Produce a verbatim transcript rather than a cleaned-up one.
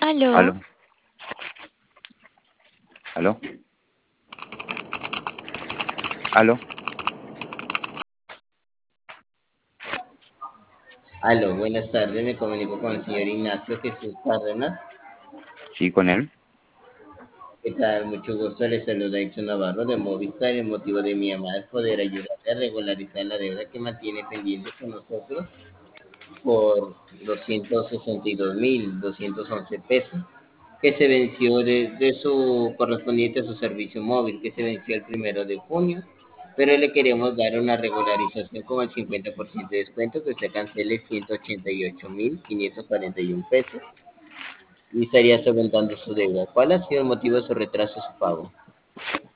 Aló, Aló, aló, aló. Aló, buenas tardes, me comunico con el señor Ignacio Jesús Cárdenas. Sí, con él. ¿Qué tal? Mucho gusto, le saluda Edson Navarro de Movistar. El motivo de mi llamada es poder ayudarle a regularizar la deuda que mantiene pendiente con nosotros por doscientos sesenta y dos mil doscientos once pesos, que se venció de, de su correspondiente a su servicio móvil, que se venció el primero de junio, pero le queremos dar una regularización con el cincuenta por ciento de descuento, que usted cancele ciento ochenta y ocho mil quinientos cuarenta y uno pesos y estaría solventando su deuda. ¿Cuál ha sido el motivo de su retraso de su pago?